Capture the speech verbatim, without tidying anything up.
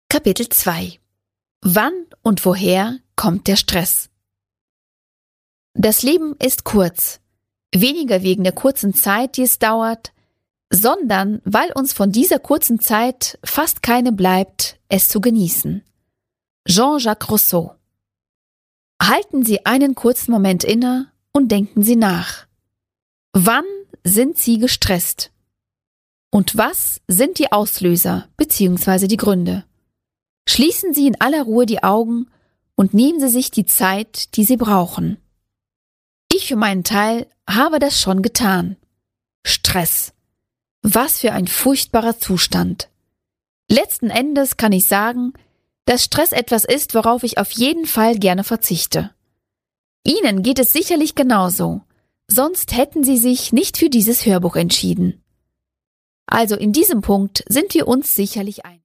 Kapitel zwei. Wann und woher kommt der Stress? Das Leben ist kurz, weniger wegen der kurzen Zeit, die es dauert, sondern weil uns von dieser kurzen Zeit fast keine bleibt, es zu genießen. Jean-Jacques Rousseau. Halten Sie einen kurzen Moment inne und denken Sie nach. Wann sind Sie gestresst? Und was sind die Auslöser bzw. die Gründe? Schließen Sie in aller Ruhe die Augen und nehmen Sie sich die Zeit, die Sie brauchen. Ich für meinen Teil habe das schon getan. Stress. Was für ein furchtbarer Zustand. Letzten Endes kann ich sagen, dass Stress etwas ist, worauf ich auf jeden Fall gerne verzichte. Ihnen geht es sicherlich genauso, sonst hätten Sie sich nicht für dieses Hörbuch entschieden. Also in diesem Punkt sind wir uns sicherlich einig.